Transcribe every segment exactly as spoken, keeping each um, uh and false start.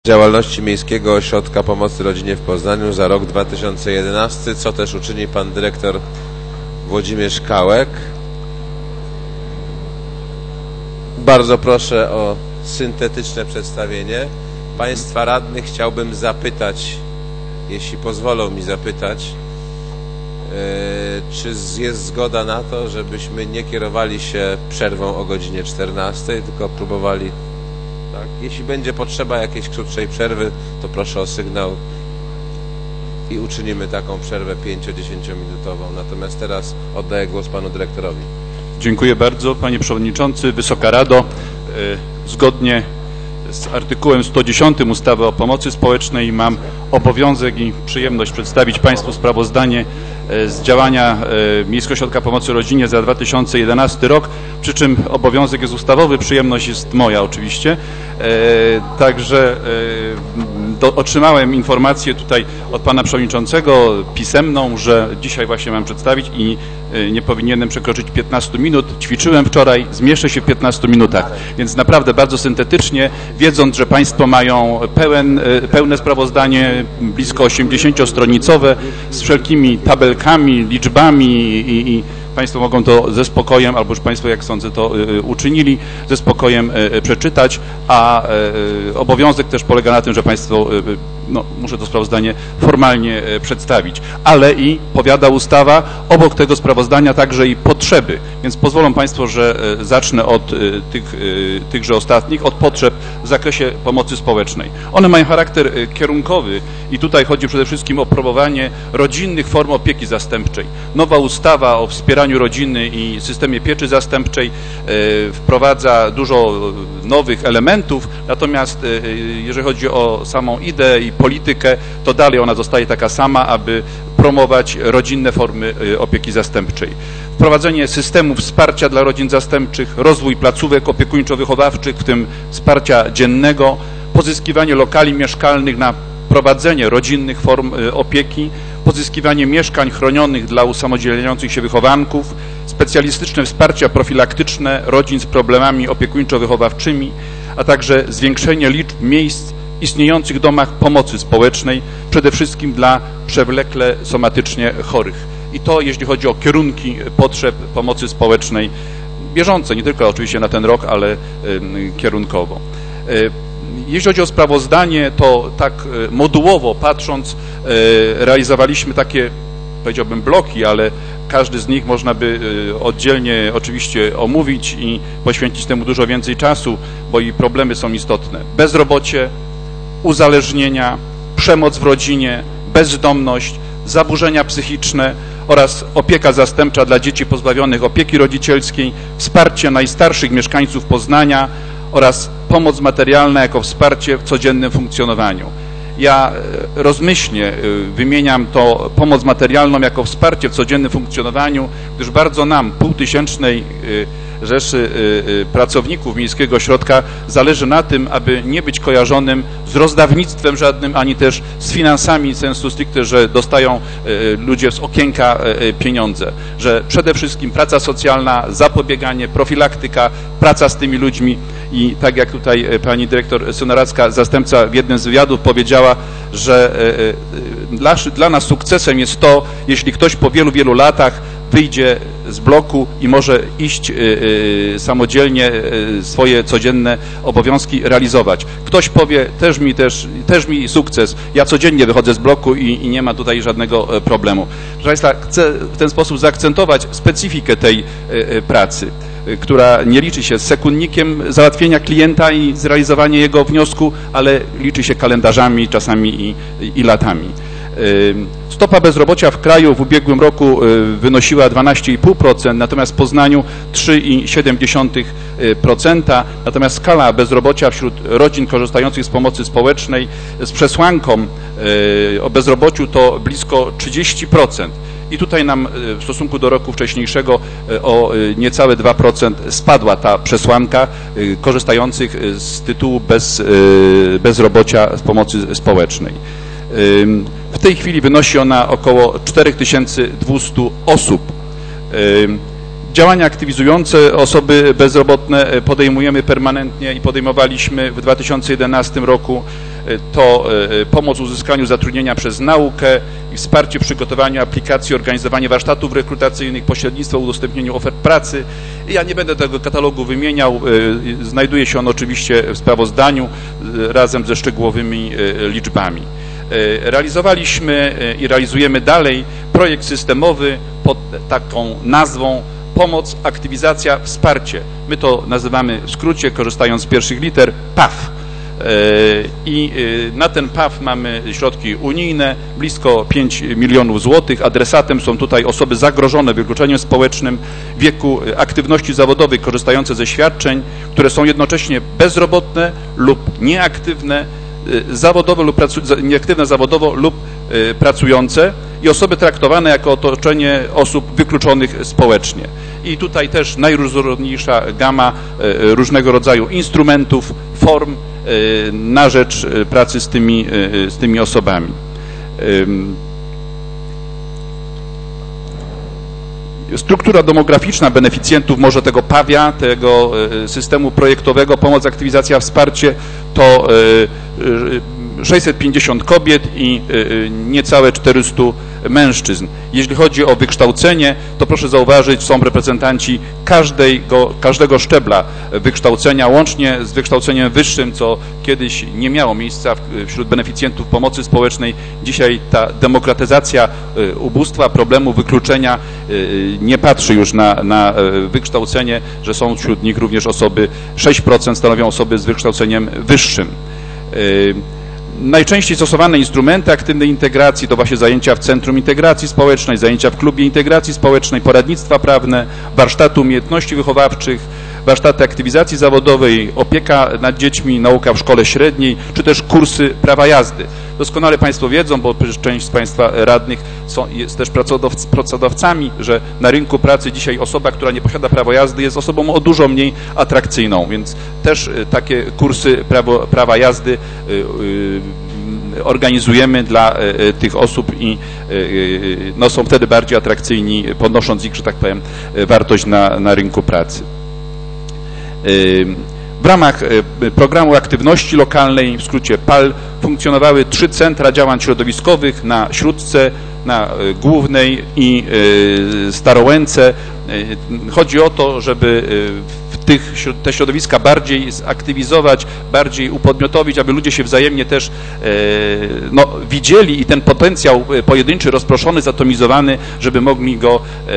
działalności Miejskiego Ośrodka Pomocy Rodzinie w Poznaniu za rok dwa tysiące jedenasty, co też uczyni pan dyrektor Włodzimierz Kałek. Bardzo proszę o syntetyczne przedstawienie. Państwa radnych chciałbym zapytać, jeśli pozwolą mi zapytać, czy jest zgoda na to, żebyśmy nie kierowali się przerwą o godzinie czternastej, tylko próbowali. Tak? Jeśli będzie potrzeba jakiejś krótszej przerwy, to proszę o sygnał i uczynimy taką przerwę pięcio-dziesięciominutową. Natomiast teraz oddaję głos panu dyrektorowi. Dziękuję bardzo, panie przewodniczący, Wysoka Rado. Zgodnie z artykułem sto dziesiątym ustawy o pomocy społecznej mam obowiązek i przyjemność przedstawić państwu sprawozdanie z działania Miejskiego Ośrodka Pomocy Rodzinie za dwa tysiące jedenasty rok, przy czym obowiązek jest ustawowy, przyjemność jest moja oczywiście. Także do, otrzymałem informację tutaj od pana przewodniczącego pisemną, że dzisiaj właśnie mam przedstawić i nie powinienem przekroczyć piętnastu minut. Ćwiczyłem wczoraj, zmieszczę się w piętnastu minutach, więc naprawdę bardzo syntetycznie, wiedząc, że państwo mają pełen, pełne sprawozdanie, blisko osiemdziesięciostronicowe, z wszelkimi tabelkami, liczbami i, i państwo mogą to ze spokojem, albo już państwo, jak sądzę, to y, uczynili, ze spokojem y, przeczytać, a y, obowiązek też polega na tym, że państwo, y, no, muszę to sprawozdanie formalnie y, przedstawić, ale i powiada ustawa, obok tego sprawozdania także i potrzeby, więc pozwolą państwo, że y, zacznę od y, tych, y, tychże ostatnich, od potrzeb w zakresie pomocy społecznej. One mają charakter y, kierunkowy i tutaj chodzi przede wszystkim o promowanie rodzinnych form opieki zastępczej. Nowa ustawa o wspieraniu rodziny i systemie pieczy zastępczej e, wprowadza dużo nowych elementów, natomiast e, jeżeli chodzi o samą ideę i politykę, to dalej ona zostaje taka sama, aby promować rodzinne formy e, opieki zastępczej. Wprowadzenie systemów wsparcia dla rodzin zastępczych, rozwój placówek opiekuńczo-wychowawczych, w tym wsparcia dziennego, pozyskiwanie lokali mieszkalnych na prowadzenie rodzinnych form e, opieki, pozyskiwanie mieszkań chronionych dla usamodzielniających się wychowanków, specjalistyczne wsparcia profilaktyczne rodzin z problemami opiekuńczo-wychowawczymi, a także zwiększenie liczb miejsc w istniejących domach pomocy społecznej, przede wszystkim dla przewlekle somatycznie chorych. I to jeśli chodzi o kierunki potrzeb pomocy społecznej bieżące, nie tylko oczywiście na ten rok, ale y, kierunkowo. Y, Jeśli chodzi o sprawozdanie, to tak modułowo patrząc, realizowaliśmy takie, powiedziałbym, bloki, ale każdy z nich można by oddzielnie oczywiście omówić i poświęcić temu dużo więcej czasu, bo i problemy są istotne. Bezrobocie, uzależnienia, przemoc w rodzinie, bezdomność, zaburzenia psychiczne oraz opieka zastępcza dla dzieci pozbawionych opieki rodzicielskiej, wsparcie najstarszych mieszkańców Poznania oraz pomoc materialna jako wsparcie w codziennym funkcjonowaniu. Ja rozmyślnie wymieniam to pomoc materialną jako wsparcie w codziennym funkcjonowaniu, gdyż bardzo nam, półtysięcznej rzeszy pracowników Miejskiego Ośrodka, zależy na tym, aby nie być kojarzonym z rozdawnictwem żadnym, ani też z finansami sensu stricte, że dostają ludzie z okienka pieniądze, że przede wszystkim praca socjalna, zapobieganie, profilaktyka, praca z tymi ludźmi i tak jak tutaj pani dyrektor Senoracka, zastępca w jednym z wywiadów powiedziała, że dla, dla nas sukcesem jest to, jeśli ktoś po wielu, wielu latach wyjdzie z bloku i może iść y, y, samodzielnie y, swoje codzienne obowiązki realizować. Ktoś powie, też mi, też, też mi sukces, ja codziennie wychodzę z bloku i, i nie ma tutaj żadnego problemu. Proszę państwa, chcę w ten sposób zaakcentować specyfikę tej y, y, pracy, y, która nie liczy się z sekundnikiem załatwienia klienta i zrealizowania jego wniosku, ale liczy się kalendarzami, czasami i, i latami. Stopa bezrobocia w kraju w ubiegłym roku wynosiła dwanaście i pół procent, natomiast w Poznaniu trzy i siedem dziesiątych procent, natomiast skala bezrobocia wśród rodzin korzystających z pomocy społecznej z przesłanką o bezrobociu to blisko trzydzieści procent. I tutaj nam w stosunku do roku wcześniejszego o niecałe dwa procent spadła ta przesłanka korzystających z tytułu bez, bezrobocia z pomocy społecznej. W tej chwili wynosi ona około cztery tysiące dwieście osób. Działania aktywizujące osoby bezrobotne podejmujemy permanentnie i podejmowaliśmy w dwa tysiące jedenastym roku. To pomoc w uzyskaniu zatrudnienia przez naukę i wsparcie w przygotowaniu aplikacji, organizowanie warsztatów rekrutacyjnych, pośrednictwo w udostępnieniu ofert pracy. Ja nie będę tego katalogu wymieniał, znajduje się on oczywiście w sprawozdaniu razem ze szczegółowymi liczbami. Realizowaliśmy i realizujemy dalej projekt systemowy pod taką nazwą Pomoc, aktywizacja, wsparcie. My to nazywamy w skrócie, korzystając z pierwszych liter, P A W. I na ten P A W mamy środki unijne, blisko pięć milionów złotych. Adresatem są tutaj osoby zagrożone wykluczeniem społecznym w wieku aktywności zawodowej, korzystające ze świadczeń, które są jednocześnie bezrobotne lub nieaktywne zawodowo lub nieaktywne zawodowo lub pracujące i osoby traktowane jako otoczenie osób wykluczonych społecznie. I tutaj też najróżniejsza gama różnego rodzaju instrumentów, form na rzecz pracy z tymi, z tymi osobami. Struktura demograficzna beneficjentów może tego P A W ia, tego systemu projektowego Pomoc, aktywizacja, wsparcie to sześćset pięćdziesiąt kobiet i niecałe czterysta mężczyzn. Jeśli chodzi o wykształcenie, to proszę zauważyć, są reprezentanci każdego, każdego szczebla wykształcenia, łącznie z wykształceniem wyższym, co kiedyś nie miało miejsca wśród beneficjentów pomocy społecznej. Dzisiaj ta demokratyzacja ubóstwa, problemu wykluczenia nie patrzy już na, na wykształcenie, że są wśród nich również osoby, sześć procent stanowią osoby z wykształceniem wyższym. Najczęściej stosowane instrumenty aktywnej integracji to właśnie zajęcia w Centrum Integracji Społecznej, zajęcia w Klubie Integracji Społecznej, poradnictwa prawne, warsztaty umiejętności wychowawczych, warsztaty aktywizacji zawodowej, opieka nad dziećmi, nauka w szkole średniej, czy też kursy prawa jazdy. Doskonale Państwo wiedzą, bo część z Państwa radnych są, jest też pracodawcami, że na rynku pracy dzisiaj osoba, która nie posiada prawa jazdy, jest osobą o dużo mniej atrakcyjną, więc też takie kursy prawo, prawa jazdy organizujemy dla tych osób i no, są wtedy bardziej atrakcyjni, podnosząc ich, że tak powiem, wartość na, na rynku pracy. W ramach programu aktywności lokalnej, w skrócie P A L, funkcjonowały trzy centra działań środowiskowych na Śródce, na Głównej i Starołęce. Chodzi o to, żeby w tych, te środowiska bardziej zaktywizować, bardziej upodmiotowić, aby ludzie się wzajemnie też no, widzieli i ten potencjał pojedynczy, rozproszony, zatomizowany, żeby mogli go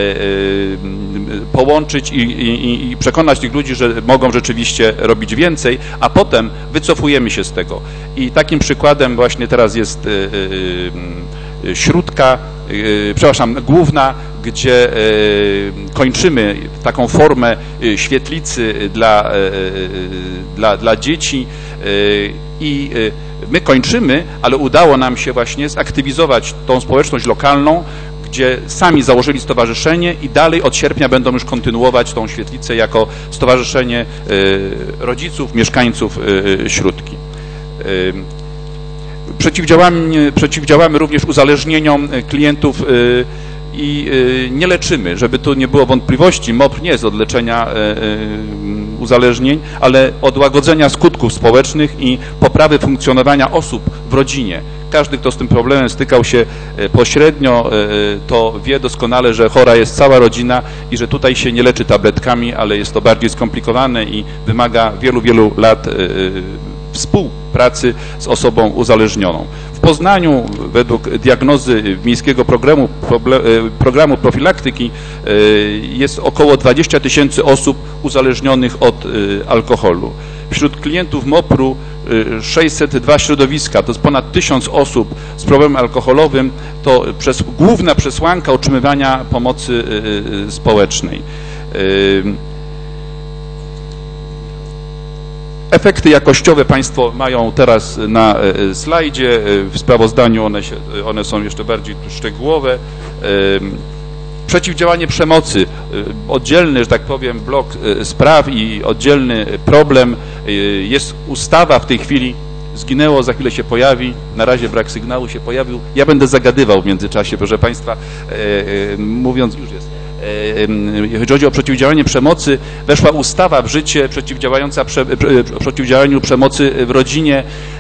połączyć i, i, i przekonać tych ludzi, że mogą rzeczywiście robić więcej, a potem wycofujemy się z tego. I takim przykładem właśnie teraz jest Śródka, przepraszam, Główna, gdzie kończymy taką formę świetlicy dla, dla, dla dzieci i my kończymy, ale udało nam się właśnie zaktywizować tą społeczność lokalną, gdzie sami założyli stowarzyszenie i dalej od sierpnia będą już kontynuować tą świetlicę jako stowarzyszenie rodziców, mieszkańców Śródki. Przeciwdziałamy, przeciwdziałamy również uzależnieniom klientów i nie leczymy, żeby tu nie było wątpliwości. M O P R nie jest od leczenia uzależnień, ale od łagodzenia skutków społecznych i poprawy funkcjonowania osób w rodzinie. Każdy, kto z tym problemem stykał się pośrednio, to wie doskonale, że chora jest cała rodzina i że tutaj się nie leczy tabletkami, ale jest to bardziej skomplikowane i wymaga wielu, wielu lat współpracy z osobą uzależnioną. W Poznaniu według diagnozy Miejskiego Programu, programu Profilaktyki jest około dwadzieścia tysięcy osób uzależnionych od alkoholu. Wśród klientów M O P R u sześćset dwa środowiska, to jest ponad tysiąc osób z problemem alkoholowym, to przez, główna przesłanka otrzymywania pomocy społecznej. Efekty jakościowe Państwo mają teraz na slajdzie, w sprawozdaniu one, się, one są jeszcze bardziej szczegółowe. Przeciwdziałanie przemocy, oddzielny, że tak powiem, blok spraw i oddzielny problem. Jest ustawa w tej chwili, zginęło, za chwilę się pojawi, na razie brak sygnału się pojawił. Ja będę zagadywał w międzyczasie, proszę Państwa, mówiąc, już jest. Jeżeli chodzi o przeciwdziałanie przemocy, weszła ustawa w życie przeciwdziałająca prze, przeciwdziałaniu przemocy w rodzinie.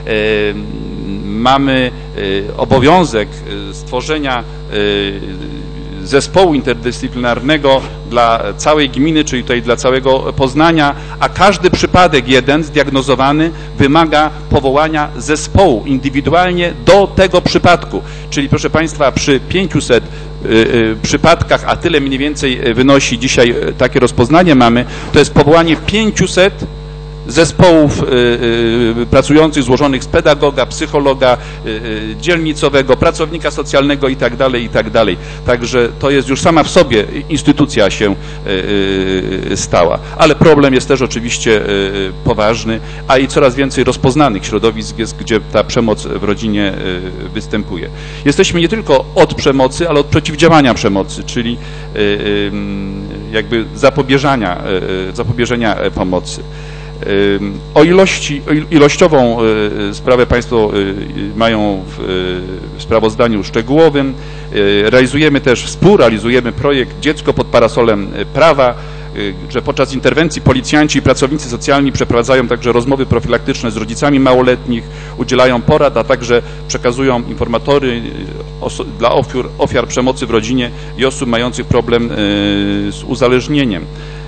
Mamy obowiązek stworzenia zespołu interdyscyplinarnego dla całej gminy, czyli tutaj dla całego Poznania, a każdy przypadek jeden zdiagnozowany wymaga powołania zespołu indywidualnie do tego przypadku. Czyli proszę Państwa, przy pięciuset przypadkach, a tyle mniej więcej wynosi dzisiaj takie rozpoznanie mamy, to jest powołanie pięciuset zespołów y, y, pracujących, złożonych z pedagoga, psychologa, y, y, dzielnicowego, pracownika socjalnego i tak dalej, i tak dalej. Także to jest już sama w sobie instytucja się y, y, stała. Ale problem jest też oczywiście y, poważny, a i coraz więcej rozpoznanych środowisk jest, gdzie ta przemoc w rodzinie y, występuje. Jesteśmy nie tylko od przemocy, ale od przeciwdziałania przemocy, czyli y, y, jakby zapobieżania, y, zapobieżenia pomocy. O ilości, ilościową sprawę Państwo mają w sprawozdaniu szczegółowym. Realizujemy też, współrealizujemy projekt Dziecko pod parasolem prawa, że podczas interwencji policjanci i pracownicy socjalni przeprowadzają także rozmowy profilaktyczne z rodzicami małoletnich, udzielają porad, a także przekazują informatory dla ofiar, ofiar przemocy w rodzinie i osób mających problem z uzależnieniem.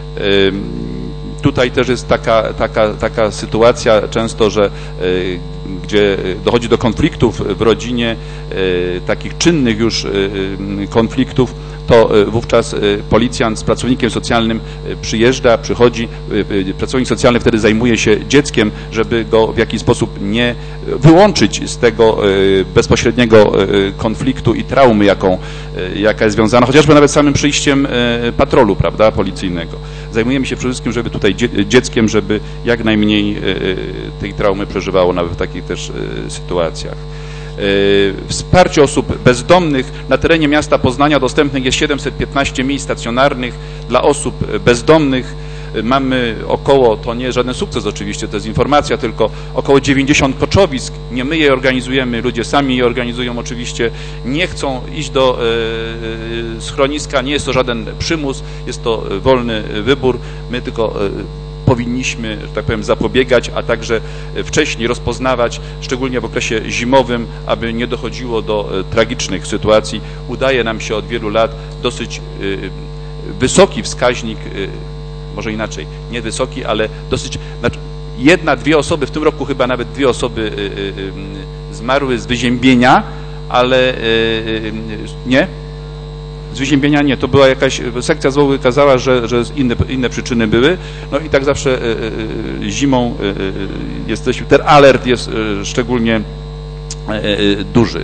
Tutaj też jest taka, taka, taka sytuacja często, że y, gdzie dochodzi do konfliktów w rodzinie, y, takich czynnych już y, konfliktów, to y, wówczas y, policjant z pracownikiem socjalnym y, przyjeżdża, przychodzi, y, y, pracownik socjalny wtedy zajmuje się dzieckiem, żeby go w jakiś sposób nie wyłączyć z tego y, bezpośredniego y, konfliktu i traumy, jaką, y, jaka jest związana, chociażby nawet samym przyjściem y, patrolu, prawda, policyjnego. Zajmujemy się przede wszystkim, żeby tutaj dzieckiem, żeby jak najmniej tej traumy przeżywało nawet w takich też sytuacjach. Wsparcie osób bezdomnych. Na terenie miasta Poznania dostępnych jest siedemset piętnaście miejsc stacjonarnych dla osób bezdomnych. Mamy około, to nie jest żaden sukces oczywiście, to jest informacja, tylko około dziewięćdziesiąt koczowisk. Nie my je organizujemy, ludzie sami je organizują oczywiście. Nie chcą iść do e, schroniska, nie jest to żaden przymus, jest to wolny wybór. My tylko e, powinniśmy, że tak powiem, zapobiegać, a także wcześniej rozpoznawać, szczególnie w okresie zimowym, aby nie dochodziło do e, tragicznych sytuacji. Udaje nam się od wielu lat dosyć e, wysoki wskaźnik, e, może inaczej, nie wysoki, ale dosyć, znaczy jedna, dwie osoby, w tym roku chyba nawet dwie osoby y, y, y, zmarły z wyziębienia, ale y, y, nie, z wyziębienia nie, to była jakaś, sekcja zwłok wykazała, że, że inne, inne przyczyny były, no i tak zawsze y, y, zimą y, y, jesteśmy, ten alert jest y, szczególnie y, y, duży.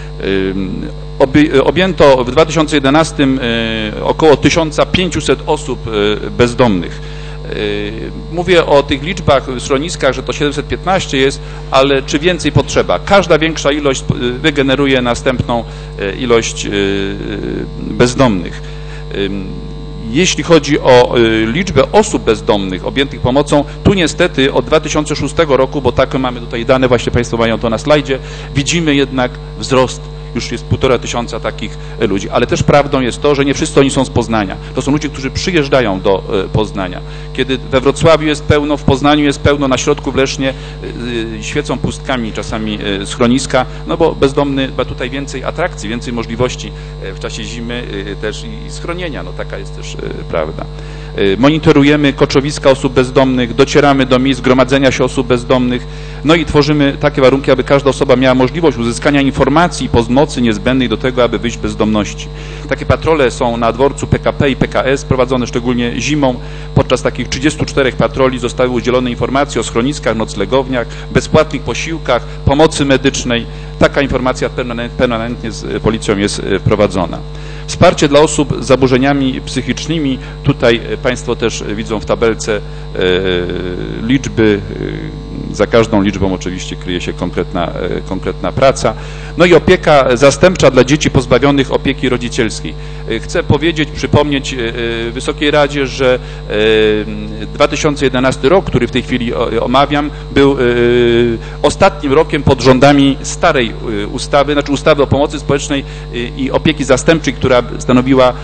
Objęto w dwa tysiące jedenastym około tysiąc pięćset osób bezdomnych. Mówię o tych liczbach w schroniskach, że to siedemset piętnaście jest, ale czy więcej potrzeba? Każda większa ilość wygeneruje następną ilość bezdomnych. Jeśli chodzi o liczbę osób bezdomnych objętych pomocą, tu niestety od dwa tysiące szóstego roku, bo takie mamy tutaj dane, właśnie Państwo mają to na slajdzie, widzimy jednak wzrost. Już jest półtora tysiąca takich ludzi, ale też prawdą jest to, że nie wszyscy oni są z Poznania. To są ludzie, którzy przyjeżdżają do Poznania. Kiedy we Wrocławiu jest pełno, w Poznaniu jest pełno, na środku w Lesznie świecą pustkami czasami schroniska, no bo bezdomny ma tutaj więcej atrakcji, więcej możliwości w czasie zimy też i schronienia, no taka jest też prawda. Monitorujemy koczowiska osób bezdomnych, docieramy do miejsc gromadzenia się osób bezdomnych, no i tworzymy takie warunki, aby każda osoba miała możliwość uzyskania informacji i pomocy niezbędnej do tego, aby wyjść z bezdomności. Takie patrole są na dworcu P K P i P K S prowadzone szczególnie zimą. Podczas takich trzydziestu czterech patroli zostały udzielone informacje o schroniskach, noclegowniach, bezpłatnych posiłkach, pomocy medycznej. Taka informacja permanentnie z policją jest prowadzona. Wsparcie dla osób z zaburzeniami psychicznymi. Tutaj Państwo też widzą w tabelce e, liczby. Za każdą liczbą oczywiście kryje się konkretna, e, konkretna praca. No i opieka zastępcza dla dzieci pozbawionych opieki rodzicielskiej. E, chcę powiedzieć, przypomnieć e, Wysokiej Radzie, że e, dwa tysiące jedenasty rok, który w tej chwili o, omawiam, był e, ostatnim rokiem pod rządami starej e, ustawy, znaczy ustawy o pomocy społecznej e, i opieki zastępczej, która stanowiła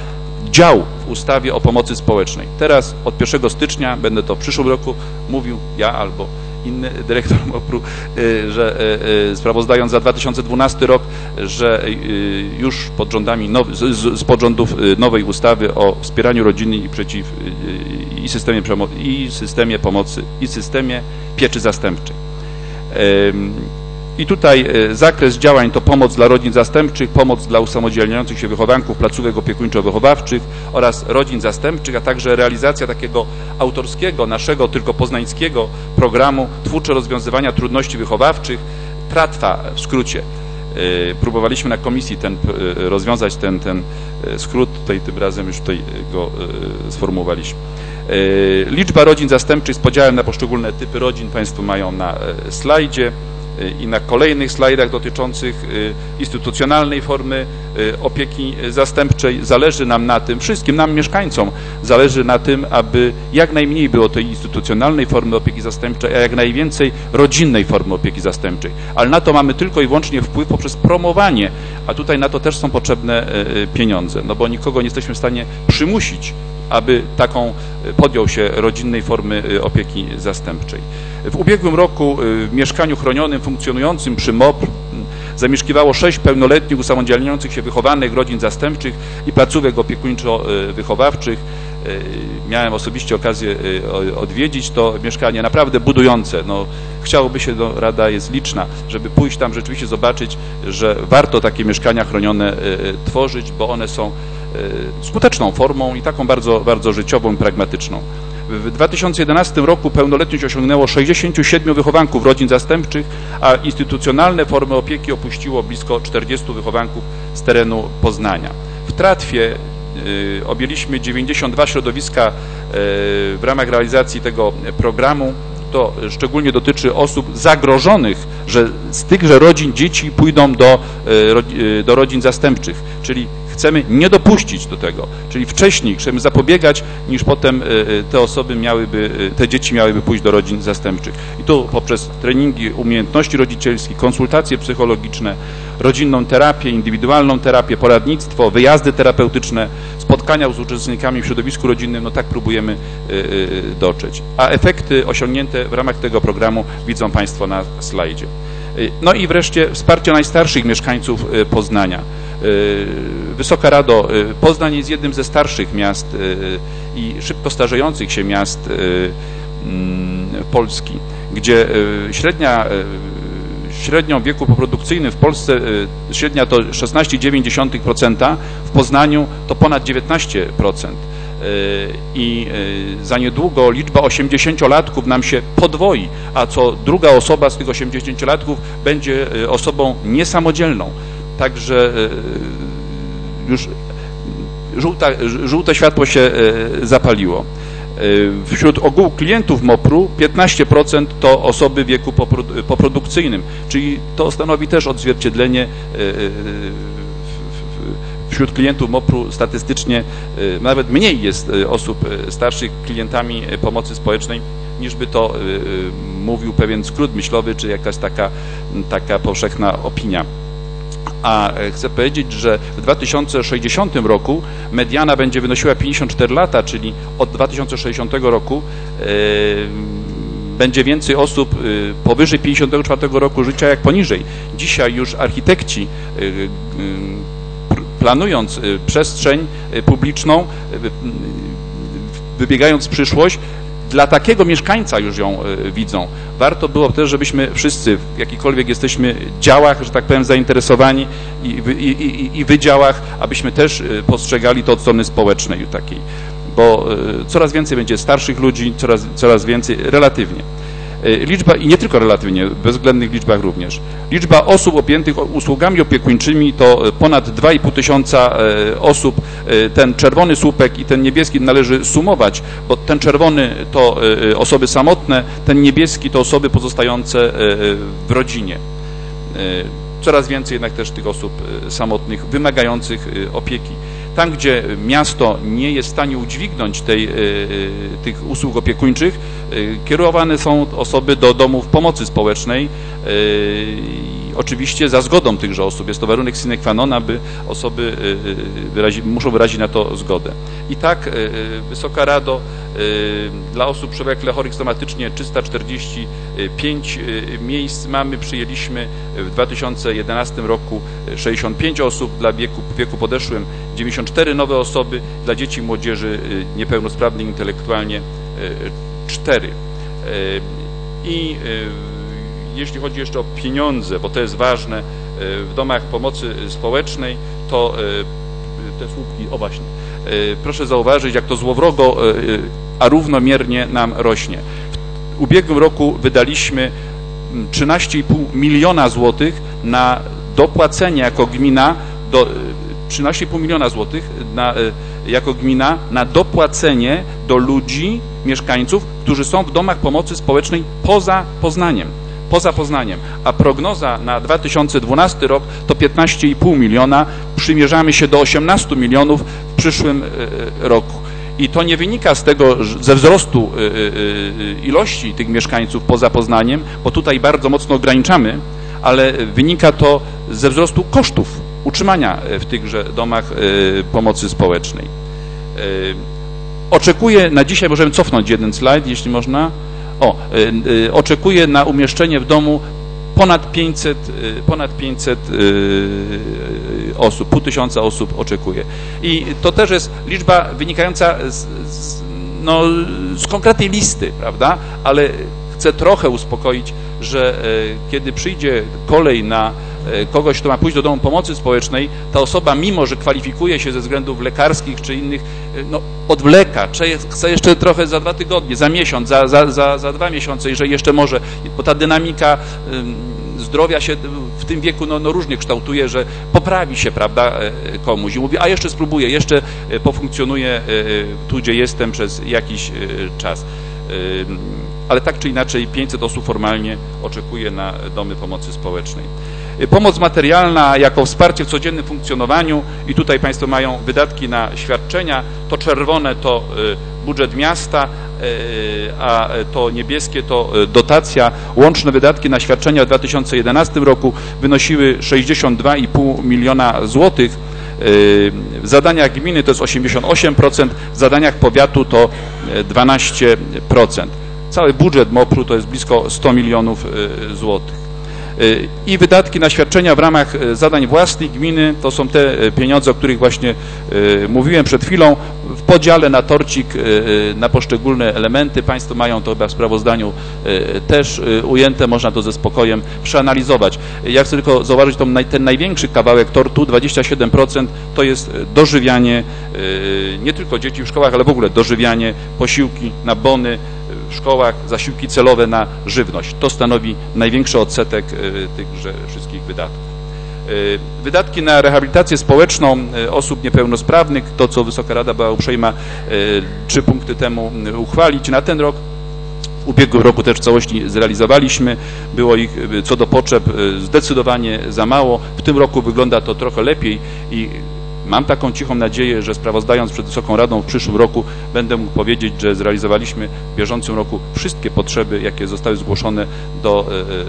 dział w ustawie o pomocy społecznej. Teraz od pierwszego stycznia, będę to w przyszłym roku mówił ja albo inny dyrektor MOPR-u, że sprawozdając za dwa tysiące dwunasty rok, że już pod rządami now, z, z podrządów nowej ustawy o wspieraniu rodziny i przeciw i systemie, i systemie pomocy i systemie pieczy zastępczej. I tutaj zakres działań to pomoc dla rodzin zastępczych, pomoc dla usamodzielniających się wychowanków, placówek opiekuńczo-wychowawczych oraz rodzin zastępczych, a także realizacja takiego autorskiego, naszego tylko poznańskiego programu Twórcze rozwiązywania trudności wychowawczych, TRATWA w skrócie. Próbowaliśmy na komisji ten, rozwiązać ten, ten skrót, tutaj tym razem już tutaj go sformułowaliśmy. Liczba rodzin zastępczych z podziałem na poszczególne typy rodzin Państwo mają na slajdzie i na kolejnych slajdach dotyczących instytucjonalnej formy opieki zastępczej. Zależy nam na tym, wszystkim nam mieszkańcom zależy na tym, aby jak najmniej było tej instytucjonalnej formy opieki zastępczej, a jak najwięcej rodzinnej formy opieki zastępczej. Ale na to mamy tylko i wyłącznie wpływ poprzez promowanie, a tutaj na to też są potrzebne pieniądze, no bo nikogo nie jesteśmy w stanie przymusić, aby taką podjął się rodzinnej formy opieki zastępczej. W ubiegłym roku w mieszkaniu chronionym funkcjonującym przy MOPR zamieszkiwało sześć pełnoletnich usamodzielniających się wychowanych rodzin zastępczych i placówek opiekuńczo-wychowawczych. Miałem osobiście okazję odwiedzić to mieszkanie, naprawdę budujące. No, chciałoby się, no, rada jest liczna, żeby pójść tam rzeczywiście zobaczyć, że warto takie mieszkania chronione tworzyć, bo one są skuteczną formą i taką bardzo, bardzo życiową i pragmatyczną. W dwa tysiące jedenastym roku pełnoletność osiągnęło sześćdziesięciu siedmiu wychowanków rodzin zastępczych, a instytucjonalne formy opieki opuściło blisko czterdziestu wychowanków z terenu Poznania. W Tratwie y, objęliśmy dziewięćdziesiąt dwa środowiska y, w ramach realizacji tego programu. To szczególnie dotyczy osób zagrożonych, że z tychże rodzin dzieci pójdą do, y, do rodzin zastępczych, czyli chcemy nie dopuścić do tego, czyli wcześniej chcemy zapobiegać, niż potem te osoby miałyby, te dzieci miałyby pójść do rodzin zastępczych. I tu poprzez treningi umiejętności rodzicielskie, konsultacje psychologiczne, rodzinną terapię, indywidualną terapię, poradnictwo, wyjazdy terapeutyczne, spotkania z uczestnikami w środowisku rodzinnym, no tak próbujemy dotrzeć. A efekty osiągnięte w ramach tego programu widzą Państwo na slajdzie. No i wreszcie wsparcie najstarszych mieszkańców Poznania. Wysoka Rado, Poznań jest jednym ze starszych miast i szybko starzejących się miast Polski, gdzie średnia, średnią wieku poprodukcyjnym w Polsce, średnia to szesnaście przecinek dziewięć procent, w Poznaniu to ponad dziewiętnaście procent. I za niedługo liczba osiemdziesięciolatków nam się podwoi, a co druga osoba z tych osiemdziesięciolatków będzie osobą niesamodzielną. Także już żółta, żółte światło się zapaliło. Wśród ogółu klientów MOPR-u piętnaście procent to osoby w wieku poprodukcyjnym, czyli to stanowi też odzwierciedlenie wśród klientów MOPR-u statystycznie nawet mniej jest osób starszych klientami pomocy społecznej, niż by to mówił pewien skrót myślowy, czy jakaś taka, taka powszechna opinia. A chcę powiedzieć, że w dwa tysiące sześćdziesiątym roku mediana będzie wynosiła pięćdziesiąt cztery lata, czyli od dwa tysiące sześćdziesiątego roku yy, będzie więcej osób yy, powyżej pięćdziesiątego czwartego roku życia jak poniżej. Dzisiaj już architekci yy, yy, planując yy, przestrzeń yy, publiczną, yy, wybiegając w przyszłość, dla takiego mieszkańca już ją y, widzą. Warto było też, żebyśmy wszyscy w jakikolwiek jesteśmy działach, że tak powiem, zainteresowani i, i, i, i wydziałach, abyśmy też y, postrzegali to od strony społecznej takiej, bo y, coraz więcej będzie starszych ludzi, coraz, coraz więcej relatywnie. Y, liczba, i nie tylko relatywnie, w bezwzględnych liczbach również. Liczba osób objętych usługami opiekuńczymi to ponad dwa i pół tysiąca y, osób. Y, ten czerwony słupek i ten niebieski należy sumować, bo ten czerwony to y, osoby samotne, ten niebieski to osoby pozostające y, w rodzinie. Y, coraz więcej jednak też tych osób y, samotnych, wymagających y, opieki. Tam, gdzie miasto nie jest w stanie udźwignąć tej, tych usług opiekuńczych, kierowane są osoby do domów pomocy społecznej. oczywiście za zgodą tychże osób. Jest to warunek sine qua non, aby osoby wyrazi, muszą wyrazić na to zgodę. I tak, Wysoka Rado, dla osób przewlekle chorych somatycznie trzysta czterdzieści pięć miejsc mamy. Przyjęliśmy w dwa tysiące jedenastym roku sześćdziesiąt pięć osób, dla wieku, wieku podeszłym dziewięćdziesiąt cztery nowe osoby, dla dzieci i młodzieży niepełnosprawnych intelektualnie cztery. I jeśli chodzi jeszcze o pieniądze, bo to jest ważne, w domach pomocy społecznej, to te słupki, o właśnie, proszę zauważyć, jak to złowrogo, a równomiernie nam rośnie. W ubiegłym roku wydaliśmy trzynaście i pół miliona złotych na dopłacenie jako gmina do trzynaście i pół miliona złotych na, jako gmina na dopłacenie do ludzi, mieszkańców, którzy są w domach pomocy społecznej poza Poznaniem. Poza Poznaniem, a prognoza na dwa tysiące dwunasty rok to piętnaście i pół miliona, przymierzamy się do osiemnastu milionów w przyszłym roku. I to nie wynika z tego, ze wzrostu ilości tych mieszkańców poza Poznaniem, bo tutaj bardzo mocno ograniczamy, ale wynika to ze wzrostu kosztów utrzymania w tychże domach pomocy społecznej. Oczekuję na dzisiaj, możemy cofnąć jeden slajd, jeśli można. O, y, y, oczekuję na umieszczenie w domu ponad pięćset, y, ponad pięćset y, osób, pół tysiąca osób oczekuje. I to też jest liczba wynikająca z, z, no, z konkretnej listy, prawda? Ale chcę trochę uspokoić, że y, kiedy przyjdzie kolej na y, kogoś, kto ma pójść do domu pomocy społecznej, ta osoba, mimo że kwalifikuje się ze względów lekarskich czy innych, y, no, odwleka, chce jeszcze trochę za dwa tygodnie, za miesiąc, za, za, za, za dwa miesiące, jeżeli jeszcze może, bo ta dynamika y, zdrowia się w tym wieku no, no różnie kształtuje, że poprawi się, prawda, komuś i mówi, a jeszcze spróbuję, jeszcze pofunkcjonuję tu, gdzie jestem przez jakiś czas. Ale tak czy inaczej pięćset osób formalnie oczekuje na domy pomocy społecznej. Pomoc materialna jako wsparcie w codziennym funkcjonowaniu i tutaj Państwo mają wydatki na świadczenia, to czerwone to budżet miasta, a to niebieskie to dotacja. Łączne wydatki na świadczenia w dwa tysiące jedenastym roku wynosiły sześćdziesiąt dwa i pół miliona złotych. W zadaniach gminy to jest osiemdziesiąt osiem procent, w zadaniach powiatu to dwanaście procent. Cały budżet MOPR-u to jest blisko sto milionów złotych. I wydatki na świadczenia w ramach zadań własnych gminy to są te pieniądze, o których właśnie mówiłem przed chwilą, w podziale na torcik, na poszczególne elementy. Państwo mają to chyba w sprawozdaniu też ujęte, można to ze spokojem przeanalizować. Ja chcę tylko zauważyć tą, ten największy kawałek tortu, dwadzieścia siedem procent to jest dożywianie nie tylko dzieci w szkołach, ale w ogóle dożywianie, posiłki na bony w szkołach, zasiłki celowe na żywność. To stanowi największy odsetek tychże wszystkich wydatków. Wydatki na rehabilitację społeczną osób niepełnosprawnych, to co Wysoka Rada była uprzejma trzy punkty temu uchwalić na ten rok. W ubiegłym roku też w całości zrealizowaliśmy, było ich co do potrzeb zdecydowanie za mało. W tym roku wygląda to trochę lepiej i mam taką cichą nadzieję, że sprawozdając przed Wysoką Radą w przyszłym roku będę mógł powiedzieć, że zrealizowaliśmy w bieżącym roku wszystkie potrzeby, jakie zostały zgłoszone do,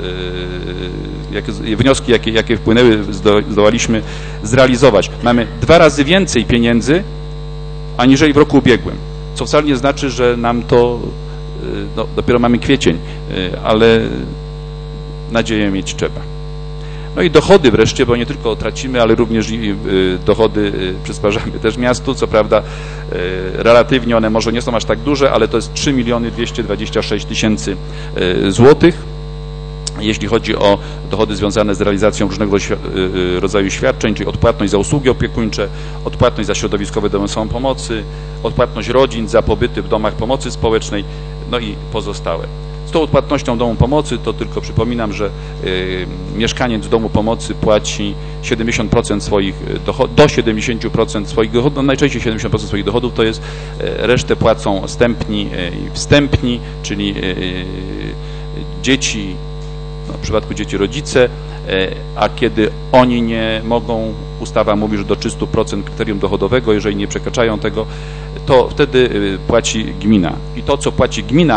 e, jakie, wnioski, jakie, jakie wpłynęły, zdołaliśmy zrealizować. Mamy dwa razy więcej pieniędzy, aniżeli w roku ubiegłym, co wcale nie znaczy, że nam to, no, dopiero mamy kwiecień, ale nadzieję mieć trzeba. No i dochody wreszcie, bo nie tylko tracimy, ale również i dochody przysparzamy też miastu. Co prawda relatywnie one może nie są aż tak duże, ale to jest trzy miliony dwieście dwadzieścia sześć tysięcy złotych. Jeśli chodzi o dochody związane z realizacją różnego rodzaju świadczeń, czyli odpłatność za usługi opiekuńcze, odpłatność za środowiskowe domy samopomocy, odpłatność rodzin za pobyty w domach pomocy społecznej, no i pozostałe. Z tą odpłatnością domu pomocy to tylko przypominam, że y, mieszkaniec domu pomocy płaci siedemdziesiąt procent swoich dochodów, do siedemdziesiąt procent swoich dochodów, no najczęściej siedemdziesiąt procent swoich dochodów to jest, y, resztę płacą wstępni i y, wstępni, czyli y, y, dzieci, no, w przypadku dzieci rodzice, y, a kiedy oni nie mogą, ustawa mówi, że do trzystu procent kryterium dochodowego, jeżeli nie przekraczają tego, to wtedy y, płaci gmina. I to, co płaci gmina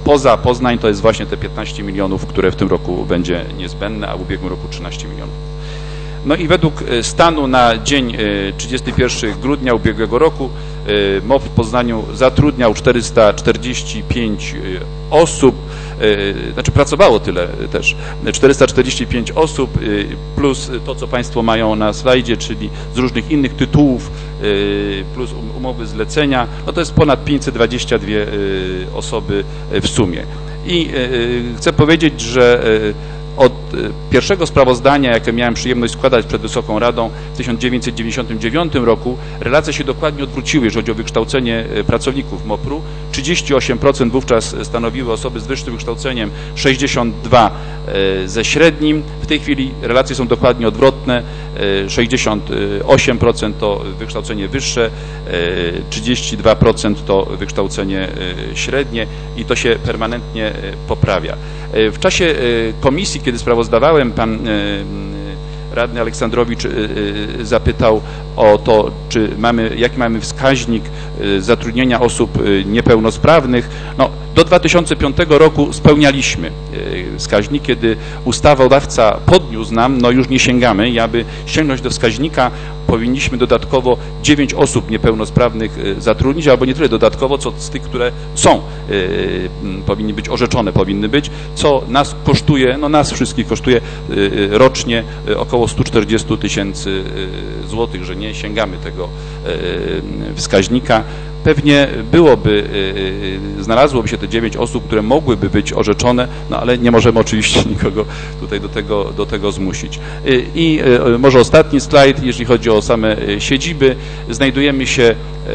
spoza Poznań to jest właśnie te piętnaście milionów, które w tym roku będzie niezbędne, a w ubiegłym roku trzynaście milionów. No i według stanu na dzień trzydziestego pierwszego grudnia ubiegłego roku M O P w Poznaniu zatrudniał czterysta czterdzieści pięć osób, znaczy pracowało tyle też, czterysta czterdzieści pięć osób, plus to, co Państwo mają na slajdzie, czyli z różnych innych tytułów, plus umowy zlecenia, no to jest ponad pięćset dwadzieścia dwie osoby w sumie. I chcę powiedzieć, że od pierwszego sprawozdania, jakie miałem przyjemność składać przed Wysoką Radą w tysiąc dziewięćset dziewięćdziesiątym dziewiątym roku, relacje się dokładnie odwróciły, jeżeli chodzi o wykształcenie pracowników M O P-u. trzydzieści osiem procent wówczas stanowiły osoby z wyższym wykształceniem, sześćdziesiąt dwa procent ze średnim. W tej chwili relacje są dokładnie odwrotne. sześćdziesiąt osiem procent to wykształcenie wyższe, trzydzieści dwa procent to wykształcenie średnie i to się permanentnie poprawia. W czasie komisji, kiedy sprawozdawałem, pan radny Aleksandrowicz zapytał o to, czy mamy, jaki mamy wskaźnik zatrudnienia osób niepełnosprawnych. No, do dwa tysiące piątego roku spełnialiśmy wskaźnik, kiedy ustawodawca podniósł nam, no już nie sięgamy i aby sięgnąć do wskaźnika, powinniśmy dodatkowo dziewięć osób niepełnosprawnych zatrudnić, albo nie tyle dodatkowo, co z tych, które są, powinny być orzeczone, powinny być, co nas kosztuje, no nas wszystkich kosztuje rocznie około sto czterdzieści tysięcy złotych, że nie sięgamy tego wskaźnika. Pewnie byłoby, znalazłoby się te dziewięć osób, które mogłyby być orzeczone, no ale nie możemy oczywiście nikogo tutaj do tego, do tego zmusić. I może ostatni slajd, jeżeli chodzi o same siedziby. Znajdujemy się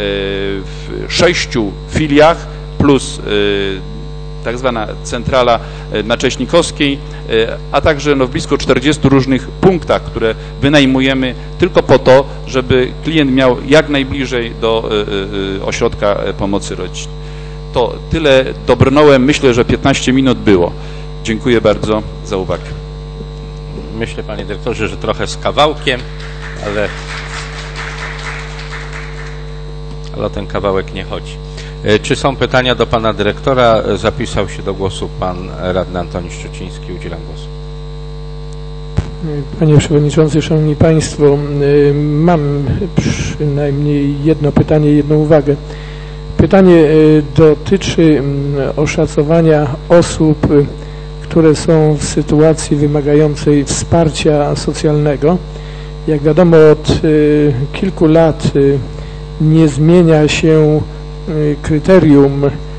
w sześciu filiach plus tak zwana centrala Nacześnikowskiej, a także no, w blisko czterdziestu różnych punktach, które wynajmujemy tylko po to, żeby klient miał jak najbliżej do ośrodka pomocy rodzinie. To tyle dobrnąłem, myślę, że piętnaście minut było. Dziękuję bardzo za uwagę. Myślę, panie dyrektorze, że trochę z kawałkiem, ale, ale o ten kawałek nie chodzi. Czy są pytania do pana dyrektora? Zapisał się do głosu pan radny Antoni Szczuciński. Udzielam głosu. Panie Przewodniczący, Szanowni Państwo, mam przynajmniej jedno pytanie, jedną uwagę. Pytanie dotyczy oszacowania osób, które są w sytuacji wymagającej wsparcia socjalnego. Jak wiadomo, od kilku lat nie zmienia się kryterium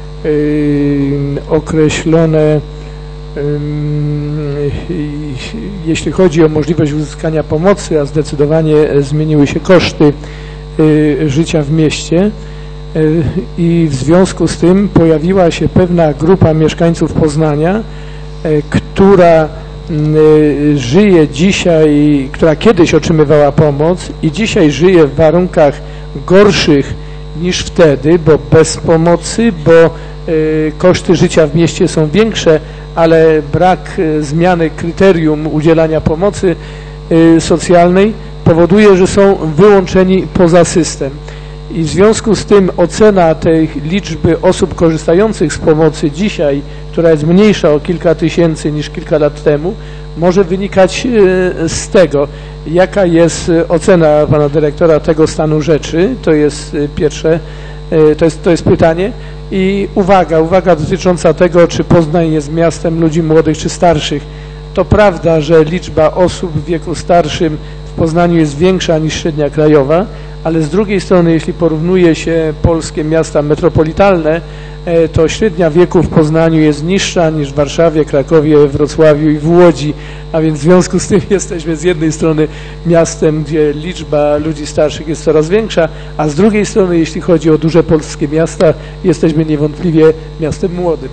określone, jeśli chodzi o możliwość uzyskania pomocy, a zdecydowanie zmieniły się koszty życia w mieście i w związku z tym pojawiła się pewna grupa mieszkańców Poznania, która żyje dzisiaj, która kiedyś otrzymywała pomoc i dzisiaj żyje w warunkach gorszych niż wtedy, bo bez pomocy, bo y, koszty życia w mieście są większe, ale brak y, zmiany kryterium udzielania pomocy y, socjalnej powoduje, że są wyłączeni poza system. I w związku z tym ocena tej liczby osób korzystających z pomocy dzisiaj, która jest mniejsza o kilka tysięcy niż kilka lat temu, może wynikać z tego, jaka jest ocena pana dyrektora tego stanu rzeczy. To jest pierwsze, to jest, to jest pytanie. I uwaga, uwaga dotycząca tego, czy Poznań jest miastem ludzi młodych czy starszych. To prawda, że liczba osób w wieku starszym w Poznaniu jest większa niż średnia krajowa, ale z drugiej strony, jeśli porównuje się polskie miasta metropolitalne, to średnia wieku w Poznaniu jest niższa niż w Warszawie, Krakowie, Wrocławiu i w Łodzi, a więc w związku z tym jesteśmy z jednej strony miastem, gdzie liczba ludzi starszych jest coraz większa, a z drugiej strony, jeśli chodzi o duże polskie miasta, jesteśmy niewątpliwie miastem młodym.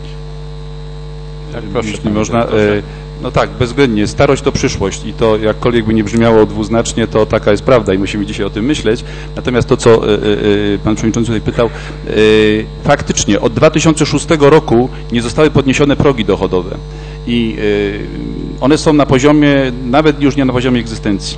Tak, proszę, jeśli można. No tak, bezwzględnie. Starość to przyszłość i to jakkolwiek by nie brzmiało dwuznacznie, to taka jest prawda i musimy dzisiaj o tym myśleć. Natomiast to, co y, y, pan przewodniczący tutaj pytał, y, faktycznie od dwa tysiące szóstego roku nie zostały podniesione progi dochodowe i y, one są na poziomie, nawet już nie na poziomie egzystencji.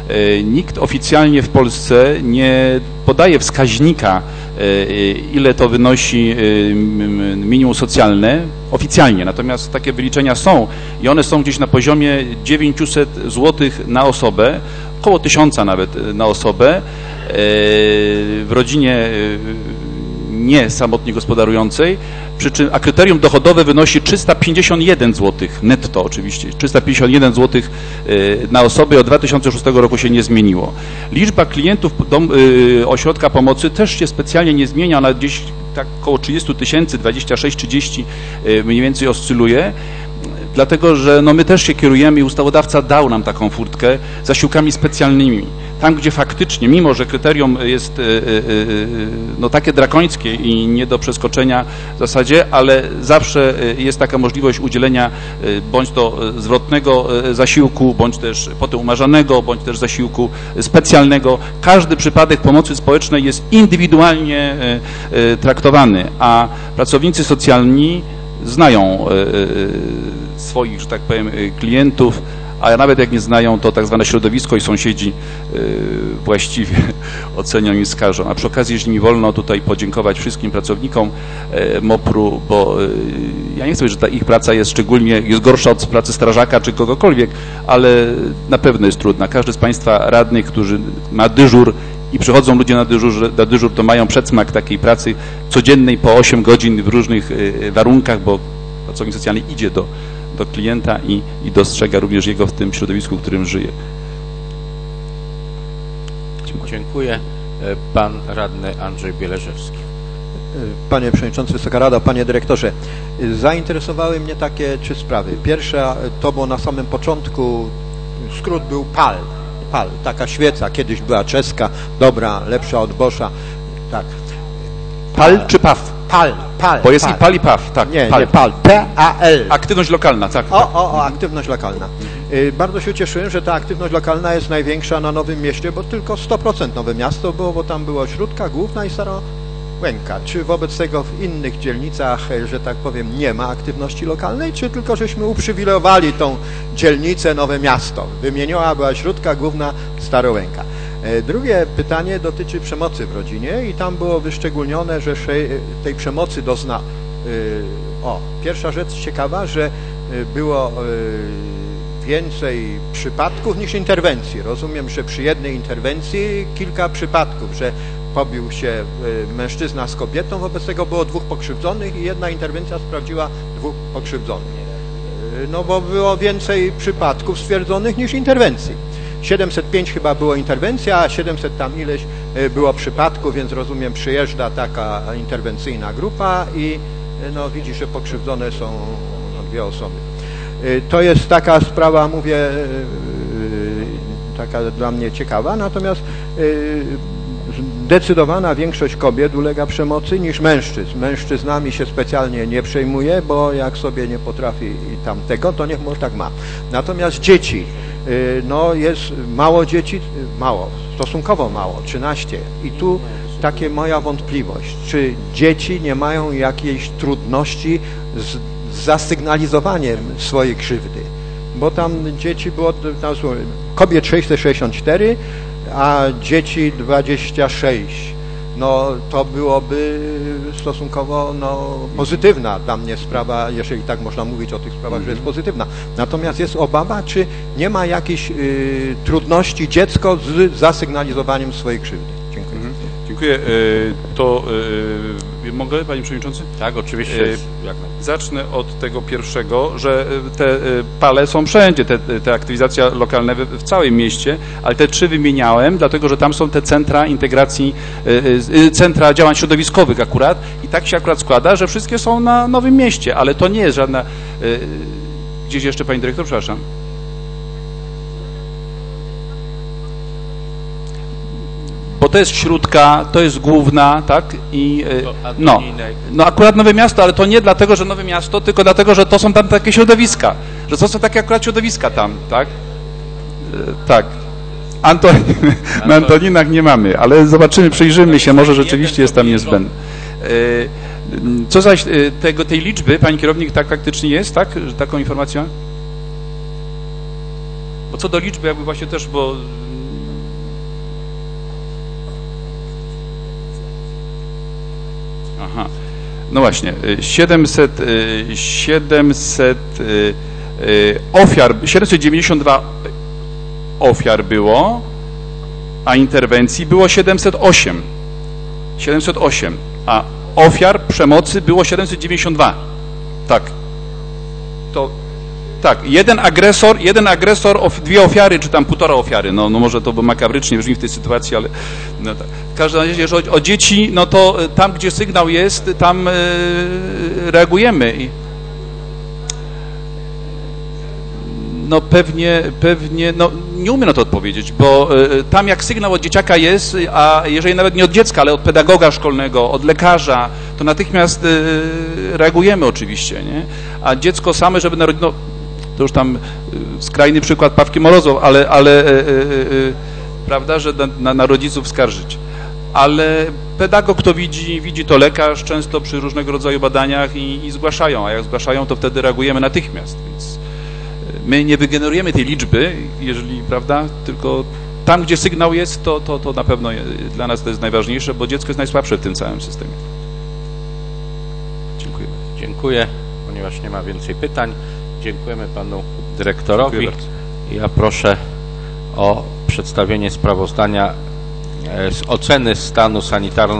Nikt oficjalnie w Polsce nie podaje wskaźnika, ile to wynosi minimum socjalne oficjalnie, natomiast takie wyliczenia są i one są gdzieś na poziomie dziewięćset złotych na osobę, około tysiąca nawet na osobę w rodzinie nie samotnie gospodarującej, przy czym, a kryterium dochodowe wynosi trzysta pięćdziesiąt jeden złotych netto oczywiście, trzysta pięćdziesiąt jeden złotych na osobę, od dwa tysiące szóstego roku się nie zmieniło. Liczba klientów dom, ośrodka pomocy też się specjalnie nie zmienia, ona gdzieś tak około trzydzieści tysięcy, dwadzieścia sześć trzydzieści mniej więcej oscyluje, dlatego że no my też się kierujemy i ustawodawca dał nam taką furtkę zasiłkami specjalnymi. Tam, gdzie faktycznie, mimo że kryterium jest no, takie drakońskie i nie do przeskoczenia w zasadzie, ale zawsze jest taka możliwość udzielenia bądź to zwrotnego zasiłku, bądź też potem umarzanego, bądź też zasiłku specjalnego. Każdy przypadek pomocy społecznej jest indywidualnie traktowany, a pracownicy socjalni znają swoich, że tak powiem, klientów, a nawet jak nie znają, to tak zwane środowisko i sąsiedzi właściwie ocenią i skarżą. A przy okazji, jeśli mi wolno tutaj podziękować wszystkim pracownikom MOPR-u, bo ja nie chcę powiedzieć, że ta ich praca jest szczególnie, jest gorsza od pracy strażaka czy kogokolwiek, ale na pewno jest trudna. Każdy z Państwa radnych, którzy ma dyżur i przychodzą ludzie na dyżur, na dyżur, to mają przedsmak takiej pracy codziennej po osiem godzin w różnych warunkach, bo pracownik socjalny idzie do do klienta i, i dostrzega również jego w tym środowisku, w którym żyje. Dziękuję. Dziękuję. Pan radny Andrzej Bieleżewski. Panie Przewodniczący, Wysoka Rado, Panie Dyrektorze, zainteresowały mnie takie trzy sprawy. Pierwsza to było na samym początku, skrót był PAL. PAL, taka świeca, kiedyś była czeska, dobra, lepsza od Boscha. Tak. PAL czy P A F? PAL, PAL. Bo jest PAL. i PAL i P A F, tak. Nie, PAL. nie, PAL, P A L. Aktywność lokalna, tak. O, o, o, aktywność lokalna. Y, bardzo się cieszyłem, że ta aktywność lokalna jest największa na Nowym Mieście, bo tylko sto procent Nowe Miasto było, bo tam było Śródka Główna i Starołęka. Czy wobec tego w innych dzielnicach, że tak powiem, nie ma aktywności lokalnej, czy tylko żeśmy uprzywilejowali tą dzielnicę Nowe Miasto? Wymieniona była Śródka Główna, Starołęka. Drugie pytanie dotyczy przemocy w rodzinie i tam było wyszczególnione, że tej przemocy dozna... O, pierwsza rzecz ciekawa, że było więcej przypadków niż interwencji. Rozumiem, że przy jednej interwencji kilka przypadków, że pobił się mężczyzna z kobietą, wobec tego było dwóch pokrzywdzonych i jedna interwencja sprawdziła dwóch pokrzywdzonych. No bo było więcej przypadków stwierdzonych niż interwencji. siedemset pięć chyba było interwencja, a siedemset tam ileś było przypadków, więc rozumiem, przyjeżdża taka interwencyjna grupa i no widzi, że pokrzywdzone są no, dwie osoby. To jest taka sprawa, mówię, taka dla mnie ciekawa, natomiast zdecydowana większość kobiet ulega przemocy niż mężczyzn. Mężczyznami się specjalnie nie przejmuje, bo jak sobie nie potrafi tamtego, to niech mu tak ma. Natomiast dzieci, no jest mało dzieci, mało, stosunkowo mało, trzynaście. I tu takie moja wątpliwość, czy dzieci nie mają jakiejś trudności z, z zasygnalizowaniem swojej krzywdy, bo tam dzieci było, tam, kobiet sześćset sześćdziesiąt cztery, a dzieci dwadzieścia sześć. No to byłoby stosunkowo no, pozytywna dla mnie sprawa, jeżeli tak można mówić o tych sprawach, że jest pozytywna. Natomiast jest obawa, czy nie ma jakichś y, trudności dziecko z zasygnalizowaniem swojej krzywdy. Dziękuję. Mhm. Dziękuję. To y, mogę, Panie Przewodniczący? Tak, oczywiście. Y, jak zacznę od tego pierwszego, że te pale są wszędzie, te, te aktywizacje lokalne w, w całym mieście, ale te trzy wymieniałem, dlatego że tam są te centra integracji, y, y, centra działań środowiskowych akurat i tak się akurat składa, że wszystkie są na Nowym Mieście, ale to nie jest żadna... Y, gdzieś jeszcze, Pani Dyrektor, przepraszam. Bo to jest Śródka, to jest Główna, tak? I no, no akurat Nowe Miasto, ale to nie dlatego, że Nowe Miasto, tylko dlatego, że to są tam takie środowiska, że to są takie akurat środowiska tam, tak? Tak. Antonin, na Antoninach nie mamy, ale zobaczymy, przyjrzymy się, może rzeczywiście jest tam niezbędny. Co zaś tego, tej liczby, Pani Kierownik, tak faktycznie jest, tak? Taką informację? Bo co do liczby, jakby właśnie też, bo Aha. No właśnie, siedemset, siedemset ofiar, siedemset dziewięćdziesiąt dwa ofiar było, a interwencji było siedemset osiem. siedemset osiem, a ofiar przemocy było siedemset dziewięćdziesiąt dwa. Tak. To tak, jeden agresor, jeden agresor, of, dwie ofiary, czy tam półtora ofiary. No, no może to by makabrycznie brzmi w tej sytuacji, ale no tak. W każdym razie, jeżeli chodzi o dzieci, no to tam, gdzie sygnał jest, tam yy, reagujemy. I no pewnie, pewnie, no nie umiem na to odpowiedzieć, bo y, tam jak sygnał od dzieciaka jest, a jeżeli nawet nie od dziecka, ale od pedagoga szkolnego, od lekarza, to natychmiast y, reagujemy oczywiście, nie? A dziecko same, żeby narodzić, no to już tam y, skrajny przykład Pawki Morozow, ale, ale y, y, y, prawda, że na, na, na rodziców skarżyć. Ale pedagog to widzi, widzi to lekarz, często przy różnego rodzaju badaniach i, i zgłaszają, a jak zgłaszają, to wtedy reagujemy natychmiast, więc my nie wygenerujemy tej liczby, jeżeli, prawda, tylko tam, gdzie sygnał jest, to, to, to na pewno dla nas to jest najważniejsze, bo dziecko jest najsłabsze w tym całym systemie. Dziękuję. Dziękuję, ponieważ nie ma więcej pytań. Dziękujemy panu dyrektorowi. Ja proszę o przedstawienie sprawozdania z oceny stanu sanitarno